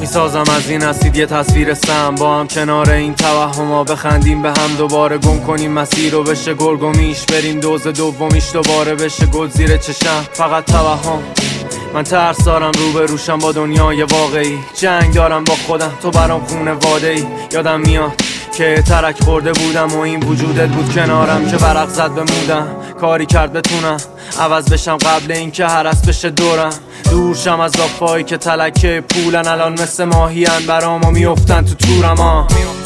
میسازم از این اسید یه تصویر سم، با هم کنار این توهما بخندیم به هم، دوباره گم کنیم مسیر رو بشه گرگومیش، بریم دوز دومیش دوباره بشه گل زیر چشم. فقط توهم، من ترس دارم روبروشم با دنیای واقعی، جنگ دارم با خودم، تو برام خونواده ای. یادم میاد که ترک خورده بودم و این وجودت بود کنارم که برق زد بمودم، کاری کرد بتونم عوض بشم قبل اینکه هرس بشه دورم. دور شم از لافایی که تلکه پولن، الان مثل ماهیان برام و میافتن تو تورم.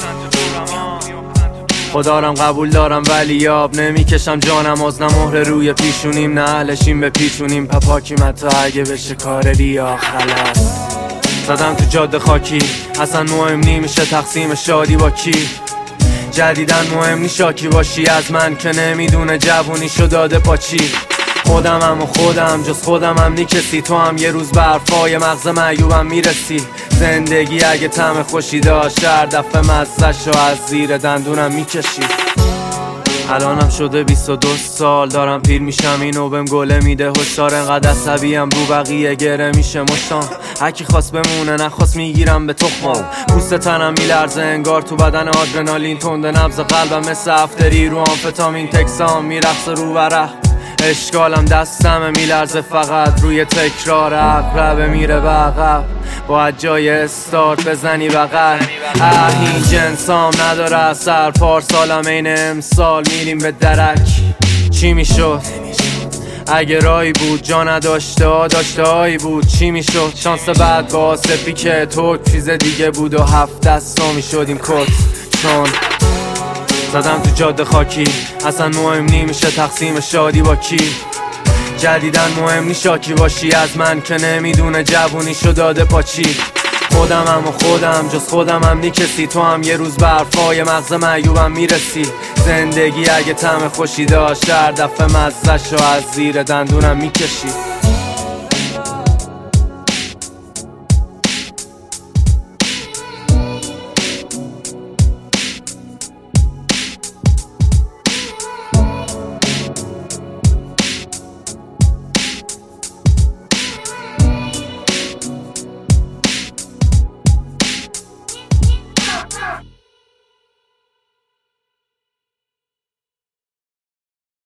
خدارم قبول دارم ولی یاب نمیکشم جانم از مهر روی پیشونیم، نه اهلشیم به پیچونیم پاکیم حتی اگه بشه کار ریا خلاص. زدم تو جاده خاکی، اصلا مهم نمیشه تقسیم شادی با کی، جدیدن مهم نی شاکی باشی از من که نمیدونه جوونیشو داده پاچی. خودمم و خودم جز خودمم نی کسی، تو هم یه روز برفای مغز معیوبم میرسی. زندگی اگه طعم خوشی داشت هر دفعه مزه‌شو از زیر دندونم میکشی. الانم شده 22 سال دارم پیر میشم، اینو بهم گله میده هشدار، انقدر عصبیم رو بقیه گره میشه مشتام. هرکی خواست بمونه نخواست میگیرم به تخمم، پوست تنم میلرزه انگار تو بدن آدرنالین تنده، نبض قلبم مثل افتری رو آمفتامین، تکسام میرقصه رو ورق، اشکالم دستمه میلرزه فقط روی تکرار، عقرب میره به عقب باید جای استارت بزنی بغل. این جنسام نداره اثر، پارسالم این امسال میریم به درک. چی میشد اگه رایی بود جا نداشته داشته هایی بود، چی میشد شانس بعد با سپی که تو چیز دیگه بود و 7 دستا میشدیم کت. چون زدم تو جاده خاکی، اصلا مهم نمیشه تقسیم شادی با کی، جدیدن مهم نی شاکی باشی از من که نمیدونه جوونیشو داده پاچی. خودمم و خودم جز خودمم نی کسی، تو هم یه روز برفای مغز معیوبم میرسی. زندگی اگه طعم خوشی داشت هر دفعه مزه‌شو از زیر دندونم میکشی.